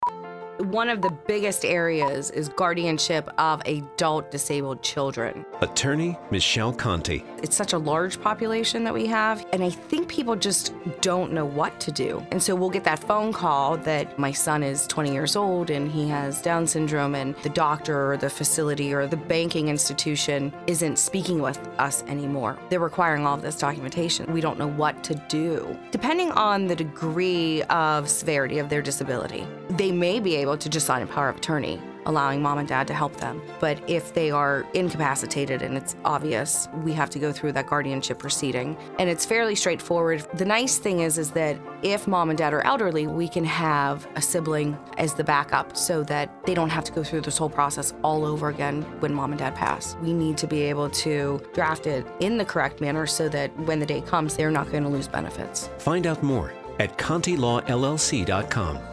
One of the biggest areas is guardianship of adult disabled children. Attorney Michelle Conte. It's such a large population that we have, and I think people just don't know what to do. And so we'll get that phone call that my son is 20 years old and he has Down syndrome, and the doctor or the facility or the banking institution isn't speaking with us anymore. They're requiring all of this documentation. We don't know what to do. Depending on the degree of severity of their disability, they may be able to just sign a power of attorney, allowing mom and dad to help them. But if they are incapacitated and it's obvious, we have to go through that guardianship proceeding. And it's fairly straightforward. The nice thing is that if mom and dad are elderly, we can have a sibling as the backup so that they don't have to go through this whole process all over again when mom and dad pass. We need to be able to draft it in the correct manner so that when the day comes, they're not going to lose benefits. Find out more at ConteLawLLC.com.